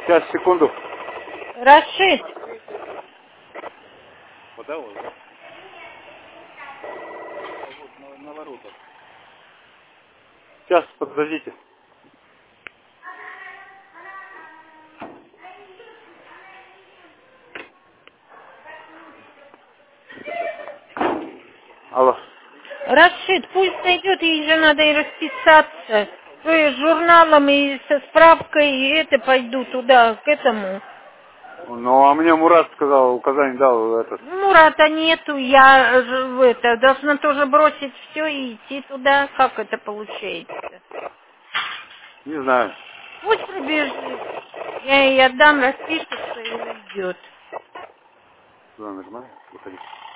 Сейчас, секунду. Рашид. Подавал, да? Вот на воротах. Сейчас, подождите. Алло. Рашид, пусть найдет, ей же надо и расписаться. То и с журналом, и со справкой, и это пойду туда, к этому. Ну, а мне Мурат сказал, указание дал этот. Мурата нету, я должна тоже бросить все и идти туда. Как это получается? Не знаю. Пусть пробежит. Я ей отдам, распишется и уйдет. Сюда нажимай, выходи.